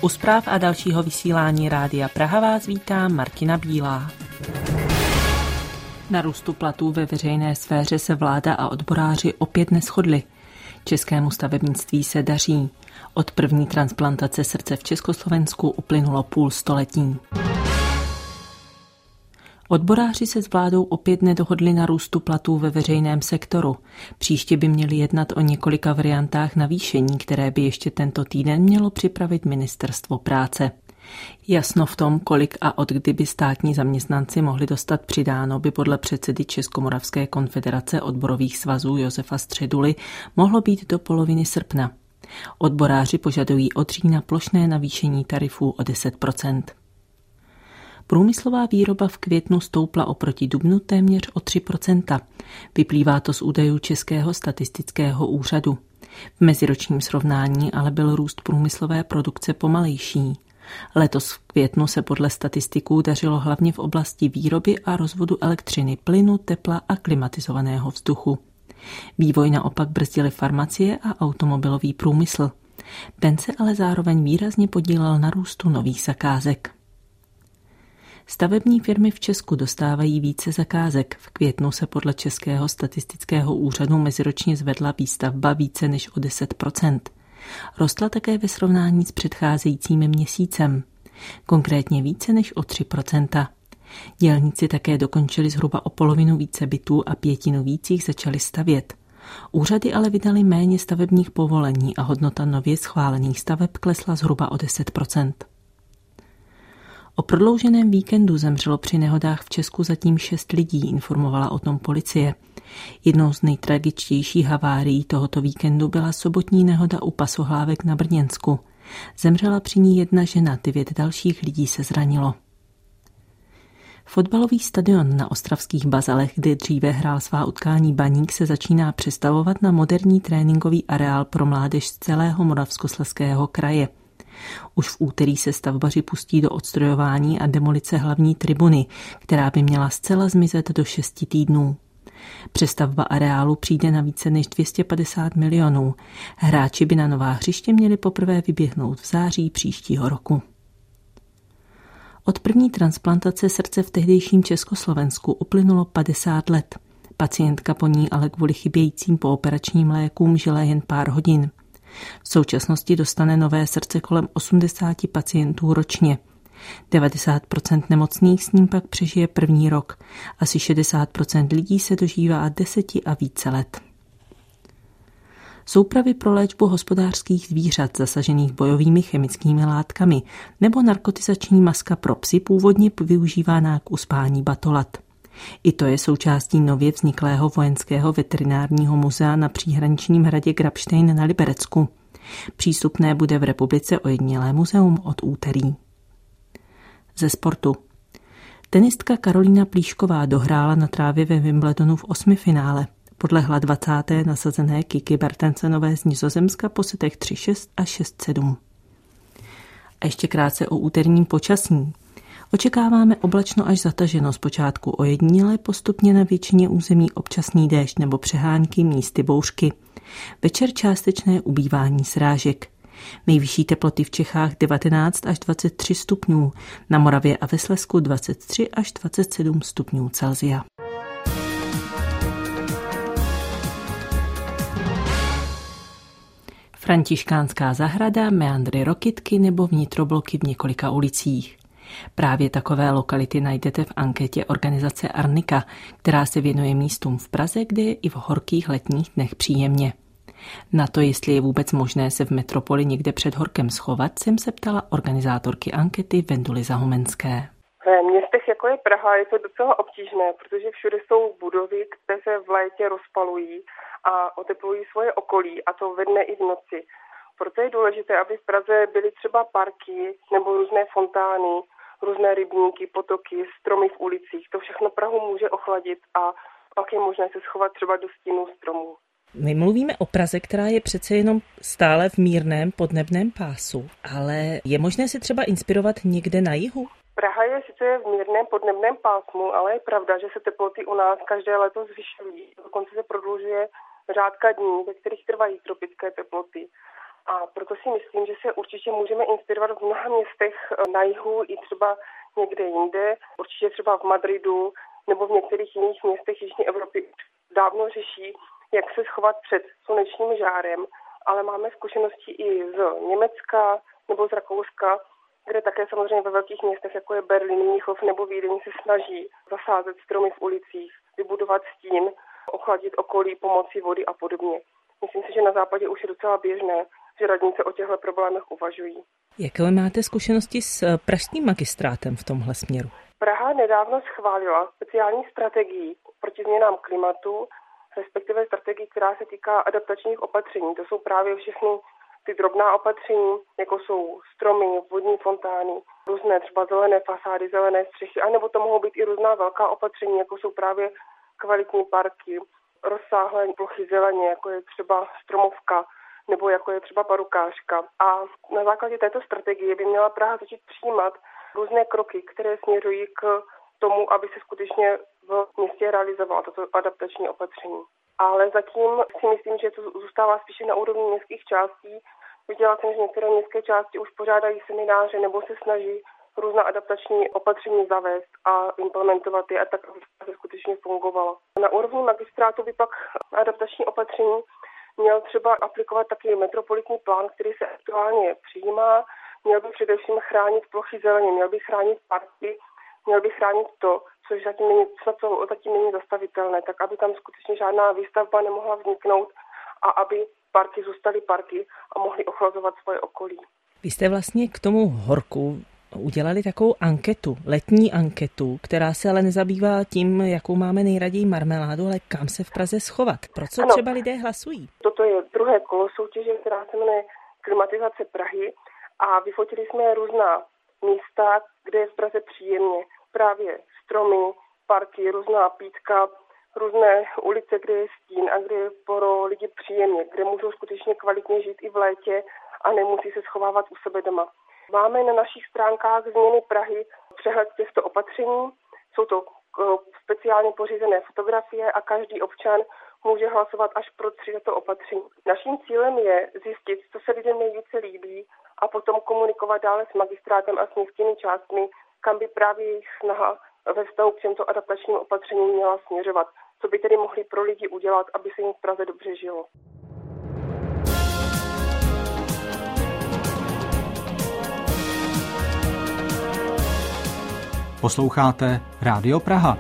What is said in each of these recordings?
U zpráv a dalšího vysílání Rádia Praha vás vítá Martina Bílá. Na růstu platů ve veřejné sféře se vláda a odboráři opět neshodli. Českému stavebnictví se daří. Od první transplantace srdce v Československu uplynulo půl století. Odboráři se s vládou opět nedohodli na růstu platů ve veřejném sektoru. Příště by měli jednat o několika variantách navýšení, které by ještě tento týden mělo připravit Ministerstvo práce. Jasno v tom, kolik a od kdy by státní zaměstnanci mohli dostat přidáno, by podle předsedy Českomoravské konfederace odborových svazů Josefa Středuly mohlo být do poloviny srpna. Odboráři požadují od října plošné navýšení tarifů o 10%. Průmyslová výroba v květnu stoupla oproti dubnu téměř o 3%. Vyplývá to z údajů Českého statistického úřadu. V meziročním srovnání ale byl růst průmyslové produkce pomalejší. Letos v květnu se podle statistiků dařilo hlavně v oblasti výroby a rozvodu elektřiny, plynu, tepla a klimatizovaného vzduchu. Vývoj naopak brzdily farmacie a automobilový průmysl. Ten se ale zároveň výrazně podílel na růstu nových zakázek. Stavební firmy v Česku dostávají více zakázek. V květnu se podle Českého statistického úřadu meziročně zvedla výstavba více než o 10%. Rostla také ve srovnání s předcházejícím měsícem. Konkrétně více než o 3%. Dělníci také dokončili zhruba o polovinu více bytů a pětinu víc jich začali stavět. Úřady ale vydali méně stavebních povolení a hodnota nově schválených staveb klesla zhruba o 10%. O prodlouženém víkendu zemřelo při nehodách v Česku zatím 6 lidí, informovala o tom policie. Jednou z nejtragičtějších havárií tohoto víkendu byla sobotní nehoda u Pasohlávek na Brněnsku. Zemřela při ní jedna žena, 9 dalších lidí se zranilo. Fotbalový stadion na ostravských Bazalech, kde dříve hrál svá utkání Baník, se začíná přestavovat na moderní tréninkový areál pro mládež z celého Moravskoslezského kraje. Už v úterý se stavbaři pustí do odstrojování a demolice hlavní tribuny, která by měla zcela zmizet do 6 týdnů. Přestavba areálu přijde na více než 250 milionů. Hráči by na nová hřiště měli poprvé vyběhnout v září příštího roku. Od první transplantace srdce v tehdejším Československu uplynulo 50 let. Pacientka po ní ale kvůli chybějícím pooperačním lékům žila jen pár hodin. V současnosti dostane nové srdce kolem 80 pacientů ročně. 90% nemocných s ním pak přežije první rok. Asi 60% lidí se dožívá 10 a více let. Soupravy pro léčbu hospodářských zvířat zasažených bojovými chemickými látkami nebo narkotizační maska pro psy původně využívaná k uspání batolat. I to je součástí nově vzniklého vojenského veterinárního muzea na příhraničním hradě Grabštejn na Liberecku. Přístupné bude v republice ojedinělé muzeum od úterý. Ze sportu. Tenistka Karolína Plíšková dohrála na trávě ve Wimbledonu v 8. finále. Podlehla 20. nasazené Kiki Bertensenové z Nizozemska po setech 3-6 a 6-7. A ještě krátce o úterním počasí. Očekáváme oblačno až zataženo, zpočátku ojedinělé, postupně na většině území občasný déšť nebo přehánky, místy bouřky. Večer částečné ubývání srážek. Nejvyšší teploty v Čechách 19 až 23 stupňů, na Moravě a ve Slezsku 23 až 27 stupňů Celsia. Františkánská zahrada, meandry Rokytky nebo vnitrobloky v několika ulicích. Právě takové lokality najdete v anketě organizace Arnika, která se věnuje místům v Praze, kde je i v horkých letních dnech příjemně. Na to, jestli je vůbec možné se v metropoli někde před horkem schovat, jsem se ptala organizátorky ankety Venduly Zahumenské. V městech jako je Praha je to docela obtížné, protože všude jsou budovy, které se v létě rozpalují a oteplují svoje okolí, a to ve dne i v noci. Proto je důležité, aby v Praze byly třeba parky nebo různé fontány, různé rybníky, potoky, stromy v ulicích. To všechno Prahu může ochladit a pak je možné se schovat třeba do stínů stromů. My mluvíme o Praze, která je přece jenom stále v mírném podnebném pásu, ale je možné se třeba inspirovat někde na jihu? Praha je sice v mírném podnebném pásmu, ale je pravda, že se teploty u nás každé léto zvyšují. Dokonce se prodlužuje řádka dní, ve kterých trvají tropické teploty. A proto si myslím, že se určitě můžeme inspirovat v mnoha městech na jihu i třeba někde jinde. Určitě třeba v Madridu nebo v některých jiných městech Jižní Evropy dávno řeší, jak se schovat před slunečním žárem, ale máme zkušenosti i z Německa nebo z Rakouska, kde také samozřejmě ve velkých městech, jako je Berlín, Mnichov nebo Vídeň, se snaží zasázet stromy v ulicích, vybudovat stín, ochladit okolí pomocí vody a podobně. Myslím si, že na západě už je docela běžné, že radnice o těchto problémech uvažují. Jaké máte zkušenosti s pražským magistrátem v tomhle směru? Praha nedávno schválila speciální strategii proti změnám klimatu, respektive strategii, která se týká adaptačních opatření. To jsou právě všechny ty drobná opatření, jako jsou stromy, vodní fontány, různé třeba zelené fasády, zelené střechy, anebo to mohou být i různá velká opatření, jako jsou právě kvalitní parky, rozsáhlé plochy zeleně, jako je třeba stromovka, nebo jako je třeba parukářka. A na základě této strategie by měla Praha začít přijímat různé kroky, které směřují k tomu, aby se skutečně v městě realizovalo toto adaptační opatření. Ale zatím si myslím, že to zůstává spíše na úrovni městských částí. Viděla jsem, že některé městské části už pořádají semináře nebo se snaží různá adaptační opatření zavést a implementovat je a tak, aby to skutečně fungovalo. Na úrovni magistrátu by pak adaptační opatření měl třeba aplikovat taky metropolitní plán, který se aktuálně přijímá. Měl by především chránit plochy zeleně, měl by chránit parky, měl by chránit to, což zatím není zastavitelné, tak aby tam skutečně žádná výstavba nemohla vzniknout a aby parky zůstaly parky a mohly ochlazovat svoje okolí. Vy jste vlastně k tomu horku udělali takovou anketu, letní anketu, která se ale nezabývá tím, jakou máme nejraději marmeládu, ale kam se v Praze schovat. Pro co třeba lidé hlasují? Toto je druhé kolo soutěže, která se jmenuje Klimatizace Prahy a vyfotili jsme různá místa, kde je v Praze příjemně. Právě stromy, parky, různá pítka, různé ulice, kde je stín a kde je pro lidi příjemně, kde můžou skutečně kvalitně žít i v létě a nemusí se schovávat u sebe doma. Máme na našich stránkách Změny Prahy přehled těchto opatření. Jsou to speciálně pořízené fotografie a každý občan může hlasovat až pro 3 tato opatření. Naším cílem je zjistit, co se lidem nejvíce líbí a potom komunikovat dále s magistrátem a s městskými částmi, kam by právě jejich snaha ve vztahu k těmto adaptačním opatřením měla směřovat. Co by tedy mohli pro lidi udělat, aby se jim v Praze dobře žilo. Posloucháte Rádio Praha.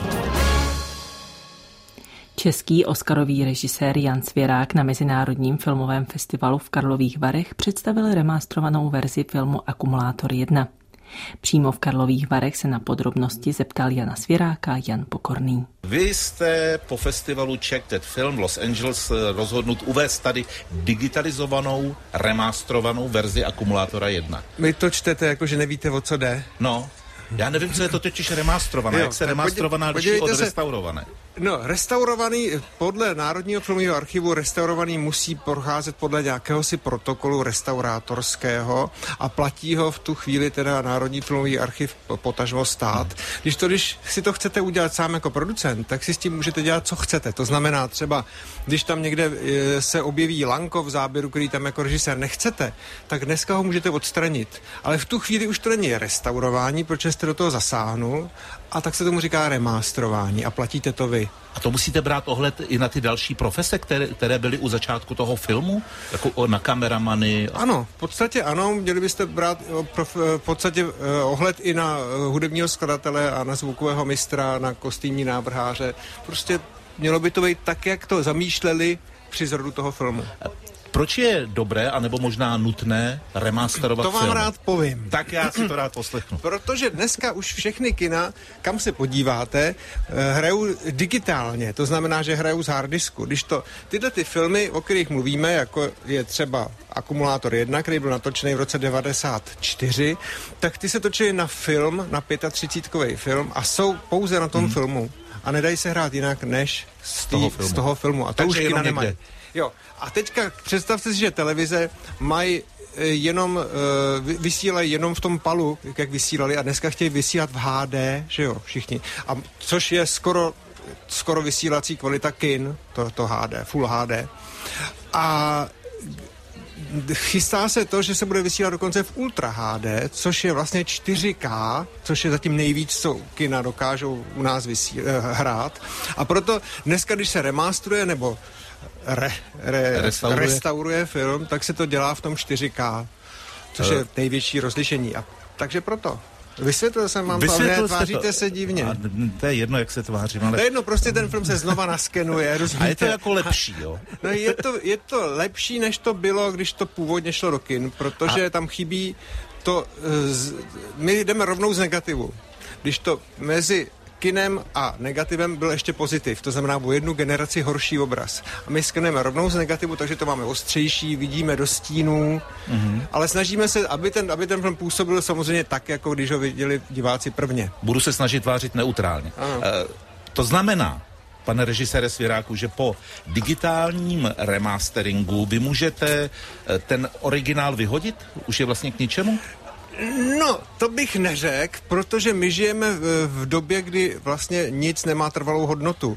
Český oscarový režisér Jan Svěrák na Mezinárodním filmovém festivalu v Karlových Varech představil remastrovanou verzi filmu Akumulátor 1. Přímo v Karlových Varech se na podrobnosti zeptal Jana Svěráka Jan Pokorný. Vy jste po festivalu Check That Film v Los Angeles rozhodnut uvést tady digitalizovanou, remastrovanou verzi Akumulátora 1. Vy to čtete, jako že nevíte, o co jde? No, já nevím, co je to totiž remastrované, jak se remastrovaná liší od restaurované. No, restaurovaný, podle Národního filmového archivu, restaurovaný musí procházet podle nějakého si protokolu restaurátorského a platí ho v tu chvíli teda Národní filmový archiv, potažmo stát. Když si to chcete udělat sám jako producent, tak si s tím můžete dělat, co chcete. To znamená třeba, když tam někde se objeví lanko v záběru, který tam jako režisér nechcete, tak dneska ho můžete odstranit. Ale v tu chvíli už to není restaurování, protože jste do toho zasáhnul, a tak se tomu říká remastrování a platíte to vy. A to musíte brát ohled i na ty další profese, které byly u začátku toho filmu? Jako na kameramany? Ano, v podstatě ano, měli byste brát v podstatě ohled i na hudebního skladatele a na zvukového mistra, na kostýmní návrháře. Prostě mělo by to být tak, jak to zamýšleli při zrodu toho filmu. Proč je dobré, anebo možná nutné remasterovat film? To vám rád povím. Tak já si to rád poslechnu. Protože dneska už všechny kina, kam se podíváte, hrajou digitálně. To znamená, že hrajou z harddisku. Když tyhle ty filmy, o kterých mluvíme, jako je třeba Akumulátor 1, který byl natočený v roce 1994, tak ty se točily na film, na 35kový film a jsou pouze na tom filmu. A nedají se hrát jinak než z toho filmu. A to už kina nemají. Jo, a teďka představte si, že televize mají vysílají jenom v tom palu, jak vysílali, a dneska chtějí vysílat v HD, že jo, všichni. A což je skoro vysílací kvalita kin, to HD, Full HD. A chystá se to, že se bude vysílat dokonce v Ultra HD, což je vlastně 4K, což je zatím nejvíc, co kina dokážou u nás hrát. A proto dneska, když se remasteruje nebo restauruje film, tak se to dělá v tom 4K, což je největší rozlišení. A takže proto. Vysvětlil jsem vám to, ale tváříte se divně. A to je jedno, jak se tvářím, ale... To je jedno, prostě ten film se znova naskenuje, rozumíte? A je to jako lepší, jo? No je to lepší, než to bylo, když to původně šlo do kin, protože tam chybí to... My jdeme rovnou z negativu. Když to mezi kinem a negativem byl ještě pozitiv, to znamená o jednu generaci horší obraz. A my skenujeme rovnou z negativu, takže to máme ostřejší, vidíme do stínů, ale snažíme se, aby ten film působil samozřejmě tak, jako když ho viděli diváci prvně. Budu se snažit vářit neutrálně. To znamená, pane režisére Svěráku, že po digitálním remasteringu vy můžete ten originál vyhodit? Už je vlastně k ničemu? No, to bych neřekl, protože my žijeme v době, kdy vlastně nic nemá trvalou hodnotu.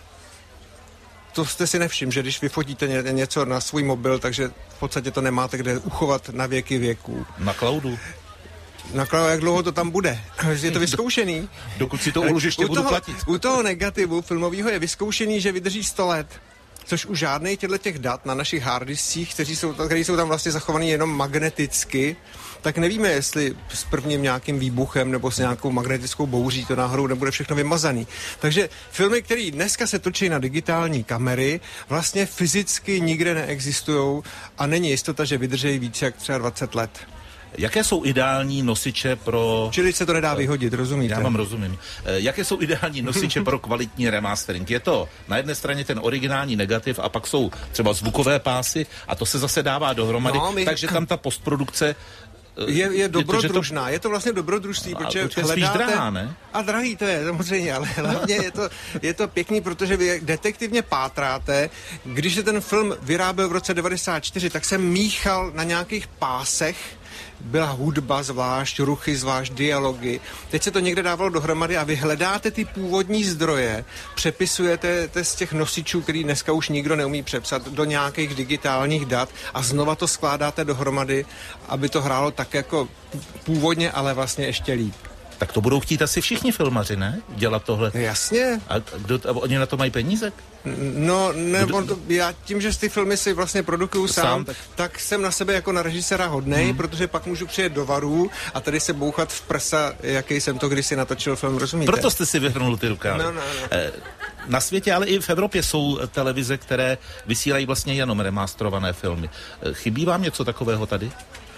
To jste si nevšiml, že když vyfotíte něco na svůj mobil, takže v podstatě to nemáte kde uchovat na věky věků. Na cloudu? Na cloudu, jak dlouho to tam bude? Je to vyzkoušený? Dokud si to úložiště budu platit. U toho negativu filmového je vyzkoušený, že vydrží 100 let. Což u žádnej těch dat na našich harddiskích, které jsou tam vlastně zachovaný jenom magneticky, tak nevíme, jestli s prvním nějakým výbuchem nebo s nějakou magnetickou bouří to náhodou nebude všechno vymazaný. Takže filmy, které dneska se točí na digitální kamery, vlastně fyzicky nikde neexistujou a není jistota, že vydrží více jak třeba 20 let. Jaké jsou ideální nosiče pro... Čili se to nedá vyhodit, rozumíte? Já vám rozumím. Jaké jsou ideální nosiče pro kvalitní remastering? Je to na jedné straně ten originální negativ a pak jsou třeba zvukové pásy a to se zase dává dohromady, takže tam ta postprodukce... Je dobrodružná, je to vlastně dobrodružství, protože hledáte... drahá, ne? A drahý to je, samozřejmě, ale hlavně je to pěkný, protože vy detektivně pátráte. Když se ten film vyráběl v roce 94, tak jsem míchal na nějakých pásech, byla hudba zvlášť, ruchy zvlášť, dialogy. Teď se to někde dávalo dohromady a vy hledáte ty původní zdroje, přepisujete z těch nosičů, který dneska už nikdo neumí přepsat, do nějakých digitálních dat a znova to skládáte dohromady, aby to hrálo tak jako původně, ale vlastně ještě líp. Tak to budou chtít asi všichni filmaři, ne? Dělat tohle. Jasně. A oni na to mají peníze? No, já tím, že ty filmy si vlastně produkuju sám, tak jsem na sebe jako na režiséra hodnej, protože pak můžu přijet do Varů a tady se bouchat v prsa, jaký jsem to kdysi natočil film, rozumíte? Proto jste si vyhrnul ty rukávy. No. Na světě, ale i v Evropě jsou televize, které vysílají vlastně jenom remasterované filmy. Chybí vám něco takového tady?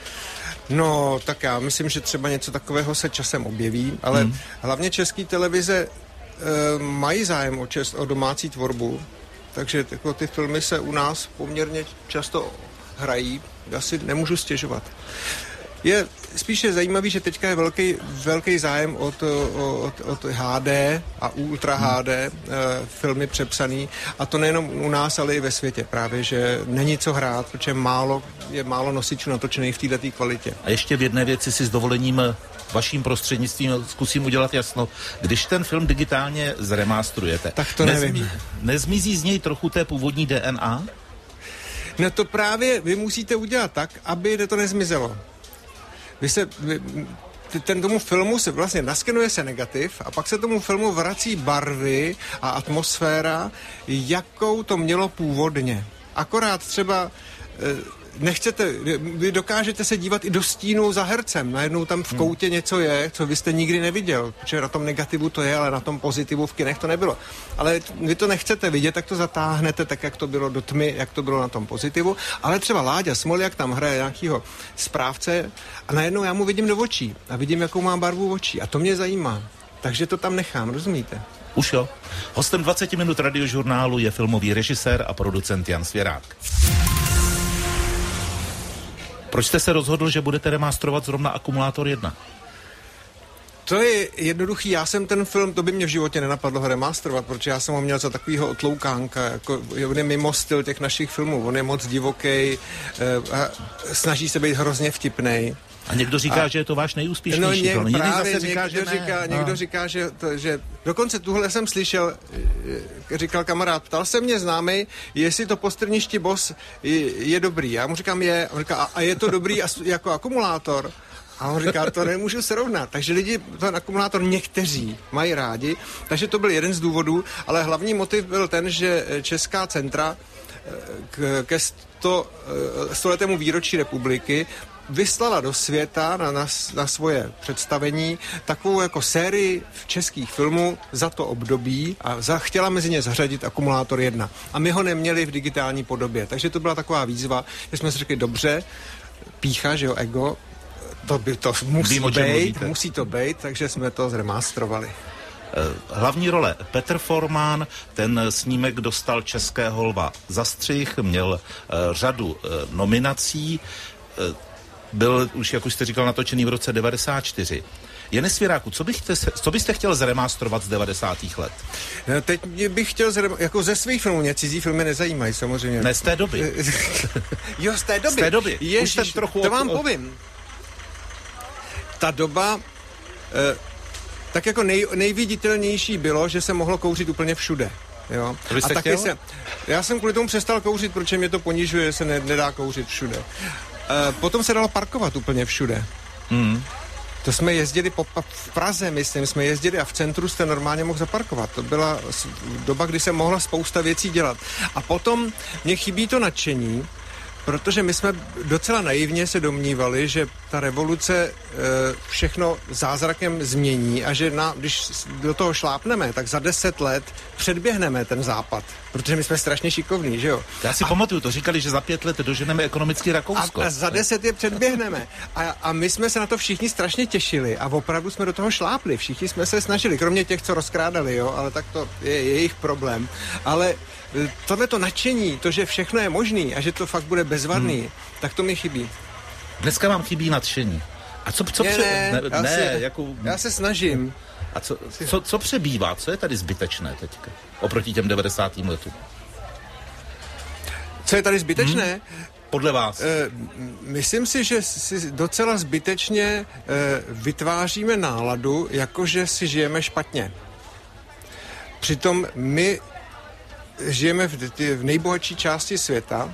No, tak já myslím, že třeba něco takového se časem objeví, ale hlavně české televize mají zájem o domácí tvorbu, takže jako ty filmy se u nás poměrně často hrají, já si nemůžu stěžovat. Je spíše zajímavý, že teďka je velký zájem od HD a Ultra HD filmy přepsaný, a to nejenom u nás, ale i ve světě právě, že není co hrát, protože je málo nosičů natočených v této kvalitě. A ještě v jedné věci si s dovolením vaším prostřednictvím zkusím udělat jasno. Když ten film digitálně zremasterujete, tak to nevím. Nezmizí z něj trochu té původní DNA? No to právě vy musíte udělat tak, aby to nezmizelo. Tomu filmu se vlastně naskenuje se negativ a pak se tomu filmu vrací barvy a atmosféra, jakou to mělo původně. Akorát třeba vy dokážete se dívat i do stínu za hercem. Najednou tam v koutě něco je, co vy jste nikdy neviděl. Protože na tom negativu to je, ale na tom pozitivu v kinech to nebylo. Ale vy to nechcete vidět, tak to zatáhnete tak, jak to bylo do tmy, jak to bylo na tom pozitivu. Ale třeba Láďa Smoljak tam hraje nějakýho správce a najednou já mu vidím do očí a vidím, jakou má barvu očí. A to mě zajímá. Takže to tam nechám, rozumíte? Už jo. Hostem 20 minut radiožurnálu je filmový režisér a producent Jan Svěrák. Proč jste se rozhodl, že budete remasterovat zrovna Akumulátor 1? To je jednoduchý, já jsem ten film, to by mě v životě nenapadlo ho remasterovat, protože já jsem ho měl za takovýho otloukánka, jako on je mimo styl těch našich filmů, on je moc divoký, snaží se být hrozně vtipnej. A někdo říká, že je to váš nejúspěšnější film. Někdo říká, že dokonce tuhle jsem slyšel, říkal kamarád, ptal se mě známej, jestli to Postrništi Boss je dobrý. Já mu říkám, je. On říká, a je to dobrý jako akumulátor? A on říká, to nemůžu srovnat. Takže lidi ten akumulátor někteří mají rádi, takže to byl jeden z důvodů, ale hlavní motiv byl ten, že Česká centra ke 100letému výročí republiky vyslala do světa na svoje představení takovou jako sérii českých filmů za to období a chtěla mezi ně zařadit Akumulátor 1. A my ho neměli v digitální podobě, takže to byla taková výzva, že jsme si řekli, dobře, pýcha, že jo, ego, to musí to být, takže jsme to zremastrovali. Hlavní role Petr Formán, ten snímek dostal Českého lva za střih, měl řadu nominací, byl už, jak už jste říkal, natočený v roce 94. Jene Svěráku, co byste chtěl zremastrovat z 90. let? Teď bych chtěl jako ze svých filmů, mě cizí filmy nezajímají samozřejmě. Ne, z té doby. Jo, z té doby. Z té doby. Ježiš, to vám povím. Ta doba, tak jako nejviditelnější bylo, že se mohlo kouřit úplně všude. Jo? A taky já jsem kvůli tomu přestal kouřit, protože mě to ponižuje, že se nedá kouřit všude. Potom se dalo parkovat úplně všude. To jsme jezdili v Praze, myslím, jsme jezdili a v centru jste normálně mohl zaparkovat. To byla doba, kdy se mohla spousta věcí dělat. A potom mě chybí to nadšení, protože my jsme docela naivně se domnívali, že ta revoluce všechno zázrakem změní a že když do toho šlápneme, tak za 10 let předběhneme ten západ. Protože my jsme strašně šikovní, že jo? Já si pamatuju, to říkali, že za 5 let doženeme ekonomický Rakousko. A za 10 je předběhneme. A my jsme se na to všichni strašně těšili a opravdu jsme do toho šlápli. Všichni jsme se snažili, kromě těch, co rozkrádali, jo? Ale tak to je jejich problém. Ale tohleto nadšení, to, že všechno je možný a že to fakt bude bezvadný, tak to mi chybí. Dneska vám chybí nadšení. A já se snažím. A co přebývá? Co je tady zbytečné teďka? Oproti těm 90. letům. Co je tady zbytečné? Podle vás? Myslím si, že si docela zbytečně vytváříme náladu, jakože si žijeme špatně. Přitom my žijeme v nejbohatší části světa,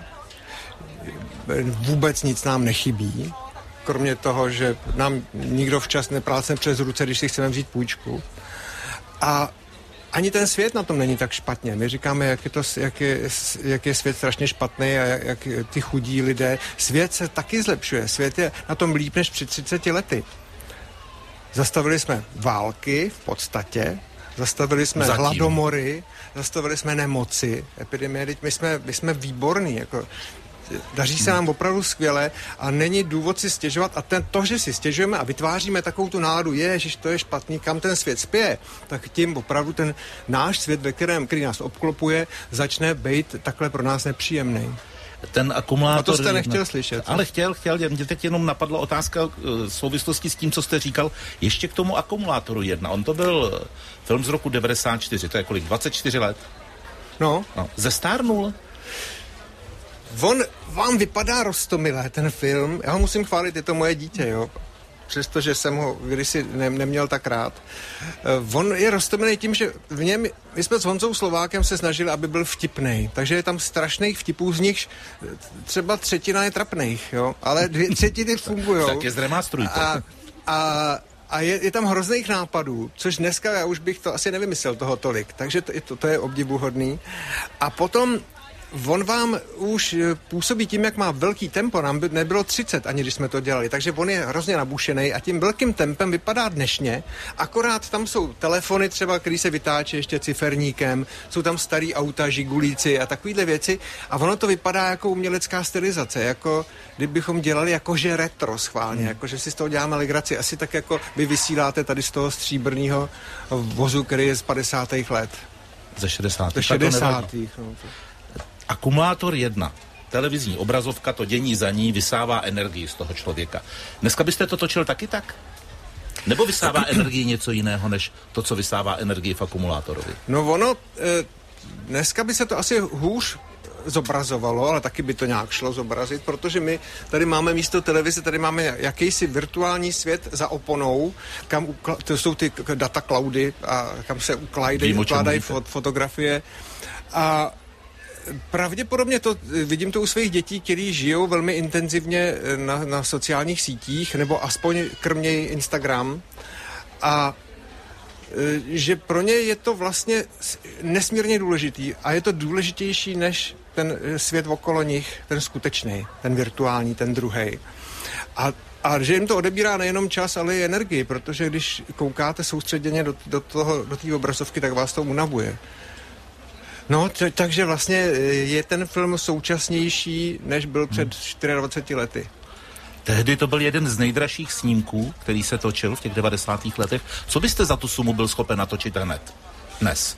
vůbec nic nám nechybí, kromě toho, že nám nikdo včas neplácne přes ruce, když si chceme vzít půjčku. A ani ten svět na tom není tak špatně. My říkáme, jak je svět strašně špatný a jak ty chudí lidé. Svět se taky zlepšuje. Svět je na tom líp než před 30 lety. Zastavili jsme války v podstatě, zastavili jsme hladomory, zastavili jsme nemoci, epidemie. My jsme výborní, jako daří se nám opravdu skvěle a není důvod si stěžovat a to, že si stěžujeme a vytváříme takovou tu náladu, ježiš, to je špatný, kam ten svět spěje, tak tím opravdu ten náš svět, který nás obklopuje, začne být takhle pro nás nepříjemný. Ten akumulátor... A to jste nechtěl slyšet. Ale chtěl. Mě teď jenom napadla otázka v souvislosti s tím, co jste říkal, ještě k tomu Akumulátoru 1. On to byl film z roku 94, to je kolik? 24 let? No. Zestárnul? On vám vypadá roztomilé, ten film. Já ho musím chválit, je to moje dítě, jo. Přestože jsem ho kdysi neměl tak rád. On je roztomilý tím, že v něm, my jsme s Honzou Slovákem se snažili, aby byl vtipnej. Takže je tam strašných vtipů, z nichž třeba 1/3 je trapných, jo. Ale 2/3 fungujou. Tak je zremastrujte. A je tam hrozných nápadů, což dneska já už bych to asi nevymyslel toho tolik. Takže to je obdivuhodný. A potom on vám už působí tím, jak má velký tempo, nám by nebylo 30, ani když jsme to dělali, takže on je hrozně nabušený a tím velkým tempem vypadá dnešně, akorát tam jsou telefony třeba, který se vytáčí ještě ciferníkem, jsou tam starý auta, žigulíci a takovýhle věci a ono to vypadá jako umělecká stylizace, jako kdybychom dělali jakože retro schválně, jakože si z toho děláme legraci, asi tak jako vy vysíláte tady z toho stříbrného vozu, který je z 50. let. Ze 60. Ze 60. Akumulátor 1. Televizní obrazovka, to dění za ní vysává energii z toho člověka. Dneska byste to točil taky tak? Nebo vysává energii něco jiného, než to, co vysává energii v akumulátorovi? No dneska by se to asi hůř zobrazovalo, ale taky by to nějak šlo zobrazit, protože my tady máme místo televize, tady máme jakýsi virtuální svět za oponou, kam to jsou ty data cloudy a kam se ukládají fotografie. A pravděpodobně vidím to u svých dětí, kteří žijou velmi intenzivně na sociálních sítích, nebo aspoň krmějí Instagram. A že pro ně je to vlastně nesmírně důležitý a je to důležitější než ten svět okolo nich, ten skutečný, ten virtuální, ten druhej. A že jim to odebírá nejenom čas, ale i energii, protože když koukáte soustředěně do té obrazovky, tak vás to unavuje. No, takže vlastně je ten film současnější, než byl před 24 lety. Tehdy to byl jeden z nejdražších snímků, který se točil v těch 90. letech. Co byste za tu sumu byl schopen natočit hned? Dnes?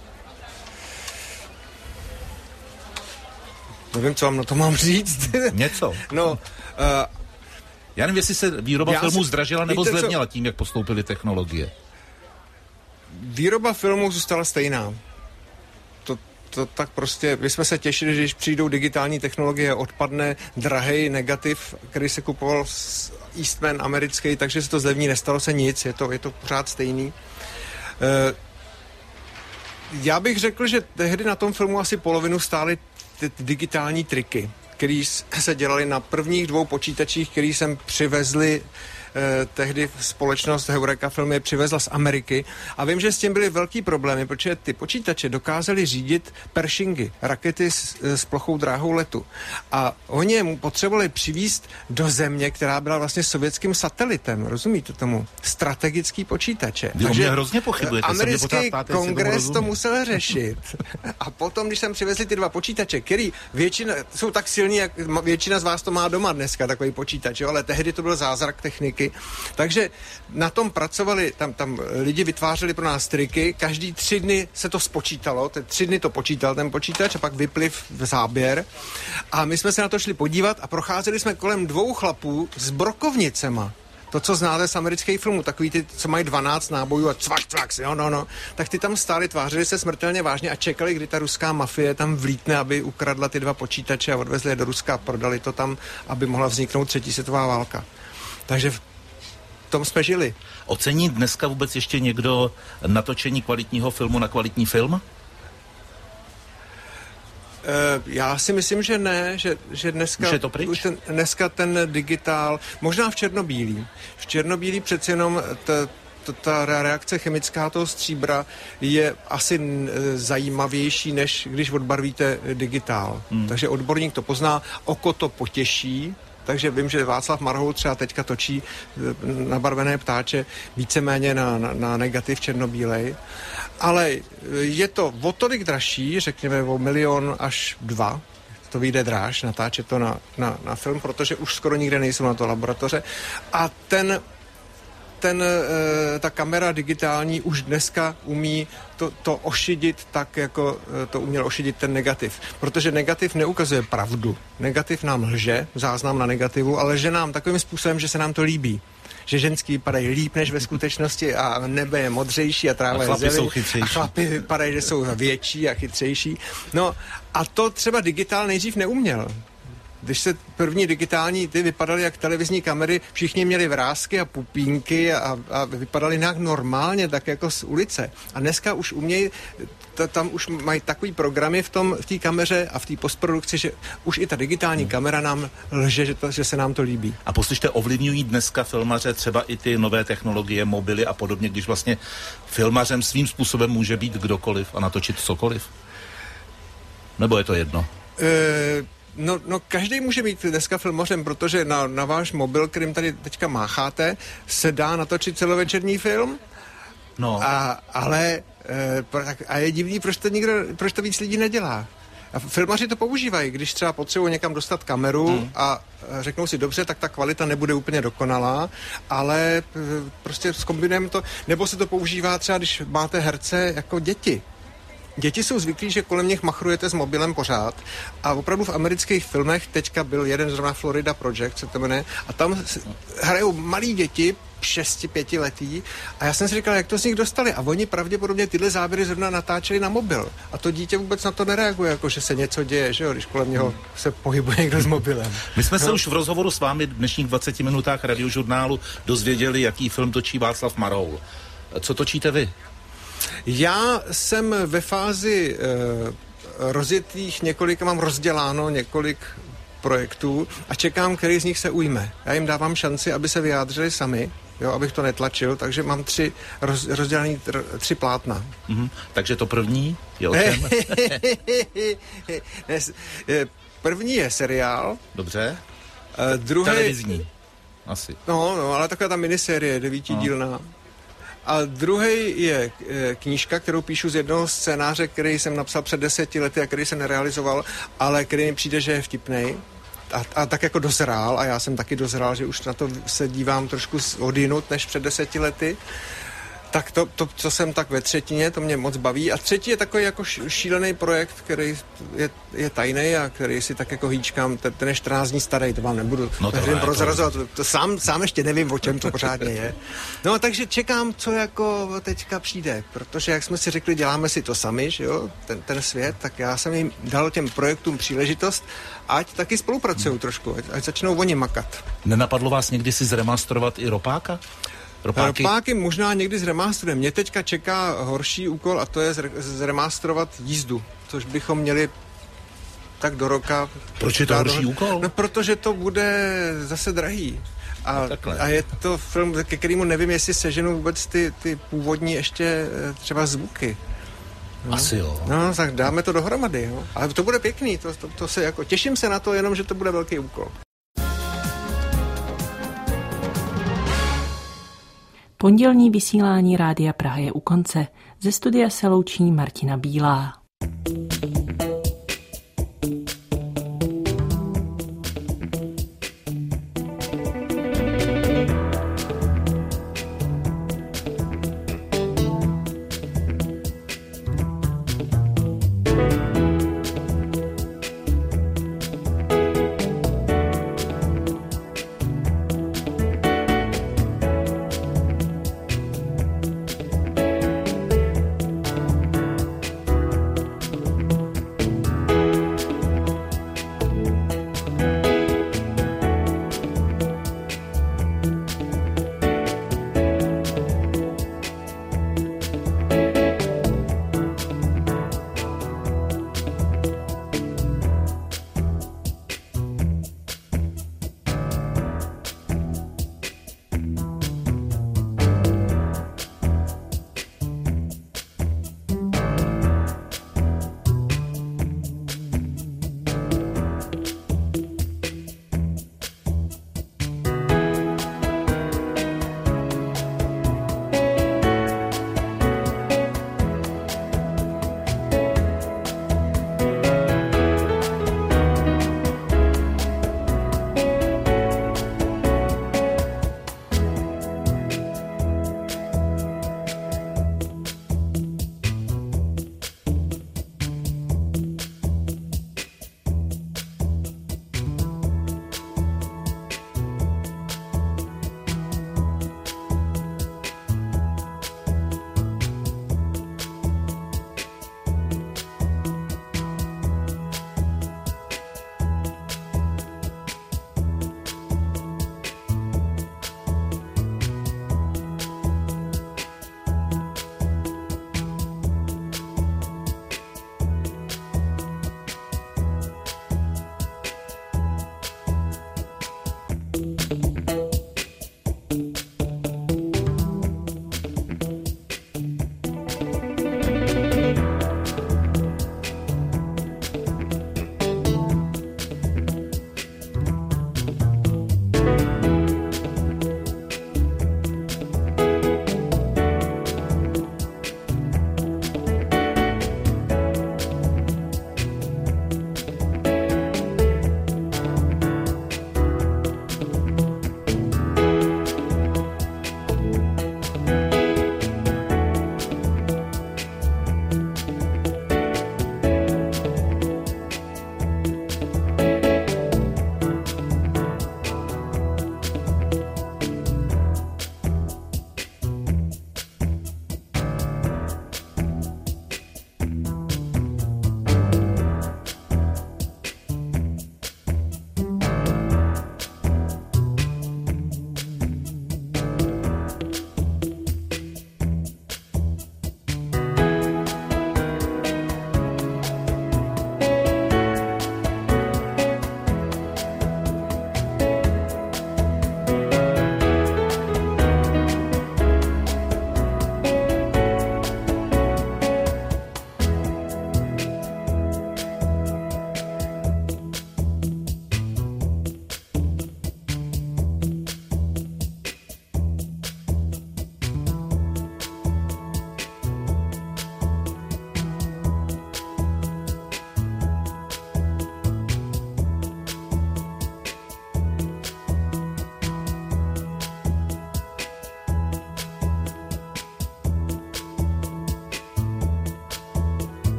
Nevím, co vám na to mám říct. Něco. No, já nevím, jestli se výroba filmů zdražila nebo zlevnila tím, jak postoupily technologie. Výroba filmů zůstala stejná. To tak prostě, my jsme se těšili, že když přijdou digitální technologie, odpadne drahej negativ, který se kupoval z Eastman americký, takže se to zlevní, nestalo se nic, je to pořád stejný. Já bych řekl, že tehdy na tom filmu asi polovinu stály ty digitální triky, které se dělaly na prvních 2 počítačích, který jsem přivezli tehdy společnost Heureka Filmy přivezla z Ameriky a vím, že s tím byly velký problémy, protože ty počítače dokázaly řídit Pershingy, rakety s plochou dráhou letu. A oni je potřebovali přivízt do země, která byla vlastně sovětským satelitem, rozumíte tomu? Strategický počítače. Takže hrozně pochybujete. Americký kongres to musel řešit. A potom, když jsem přivezli ty 2 počítače, který většina jsou tak silní, jak většina z vás to má doma dneska, takový počítač, jo? Ale tehdy to byl zázrak techniky. Takže na tom pracovali, tam lidi vytvářeli pro nás triky, každý 3 dny se to spočítalo, 3 dny to počítal ten počítač a pak vypliv v záběr a my jsme se na to šli podívat a procházeli jsme kolem 2 chlapů s brokovnicema. To, co znáte z amerických filmů, takový ty, co mají 12 nábojů a cvak, no, tak ty tam stáli, tvářili se smrtelně vážně a čekali, kdy ta ruská mafie tam vlítne, aby ukradla ty 2 počítače a odvezli je do Ruska a prodali to tam, aby mohla vzniknout 3. světová válka. Takže v tom jsme žili. Ocení dneska vůbec ještě někdo natočení kvalitního filmu na kvalitní film? Já si myslím, že ne, že dneska ten digitál, možná v černobílý. V černobílý přeci jenom ta reakce chemická toho stříbra je asi zajímavější, než když odbarvíte digitál. Takže odborník to pozná, oko to potěší. Takže vím, že Václav Marhoul třeba teďka točí nabarvené ptáče víceméně na negativ černobílej. Ale je to o tolik dražší, řekněme o 1 milion až 2. To vyjde dráž, natáčet to na film, protože už skoro nikde nejsou na to laboratoře. A ta kamera digitální už dneska umí to ošidit tak, jako to uměl ošidit ten negativ. Protože negativ neukazuje pravdu. Negativ nám lže, záznam na negativu, ale lže nám takovým způsobem, že se nám to líbí. Že ženský vypadají líp než ve skutečnosti a nebe je modřejší a tráva je zelený. A chlapi vypadají, že jsou větší a chytřejší. No a to třeba digitál nejdřív neuměl. Když se první digitální ty vypadaly jak televizní kamery, všichni měli vrásky a pupínky a vypadali nějak normálně, tak jako z ulice. A dneska už umějí, tam už mají takový programy v té kameře a v té postprodukci, že už i ta digitální kamera nám lže, že se nám to líbí. A poslyšte, ovlivňují dneska filmaře třeba i ty nové technologie, mobily a podobně, když vlastně filmařem svým způsobem může být kdokoliv a natočit cokoliv? Nebo je to jedno? No, každý může být dneska filmařem, protože na váš mobil, kterým tady teďka mácháte, se dá natočit celovečerní film. No. Ale je divný, proč to víc lidí nedělá. A filmaři to používají, když třeba potřebují někam dostat kameru a řeknou si, dobře, tak ta kvalita nebude úplně dokonalá, ale prostě zkombinujeme to, nebo se to používá třeba, když máte herce jako děti. děti jsou zvyklí, že kolem nich machrujete s mobilem pořád a opravdu v amerických filmech teďka byl jeden zrovna Florida Project, se to jmenuje, a tam hrajou malí děti, 6-5 letý a já jsem si říkal, jak to z nich dostali a oni pravděpodobně tyhle záběry zrovna natáčeli na mobil a to dítě vůbec na to nereaguje, jako že se něco děje, že jo, když kolem něho se pohybuje někdo s mobilem. My jsme se už v rozhovoru s vámi v dnešních 20 minutách Radiožurnálu dozvěděli, jaký film točí Václav Maroul. Co točíte vy? Já jsem ve fázi rozjetých mám rozděláno několik projektů a čekám, který z nich se ujme. Já jim dávám šanci, aby se vyjádřili sami, jo, abych to netlačil, takže mám rozdělený 3 plátna. Takže to první je o čem? První je seriál. Dobře. Druhý... Televizní. Asi. No, ale taková ta minisérie, 9dílná. A druhý je knížka, kterou píšu z jednoho scénáře, který jsem napsal před 10 lety a který se nerealizoval, ale který mi přijde, že je vtipnej. A tak jako dozrál, a já jsem taky dozrál, že už na to se dívám trošku odjinut než před 10 lety. Tak to, co jsem tak ve třetině, to mě moc baví. A třetí je takový jako šílený projekt, který je tajný a který si tak jako hýčkám, ten je 14 dní starý, to vám nebudu prozrazovat. To sám ještě nevím, o čem to pořádně je. No takže čekám, co jako teďka přijde, protože jak jsme si řekli, děláme si to sami, že jo, ten svět, tak já jsem jim dal těm projektům příležitost, ať taky spolupracují trošku, ať začnou oni makat. Nenapadlo vás někdy si zremasterovat i Ropáka? Ropáky možná někdy zremasterujeme. Mě teďka čeká horší úkol a to je zremasterovat Jízdu, což bychom měli tak do roka. Proč je to horší úkol? No, protože to bude zase drahý. A je to film, ke kterému nevím, jestli seženu vůbec ty původní ještě třeba zvuky. No. Asi jo. No, tak dáme to dohromady, jo. Ale to bude pěkný, to se jako, těším se na to, jenom že to bude velký úkol. Pondělní vysílání Rádia Praha je u konce. Ze studia se loučí Martina Bílá.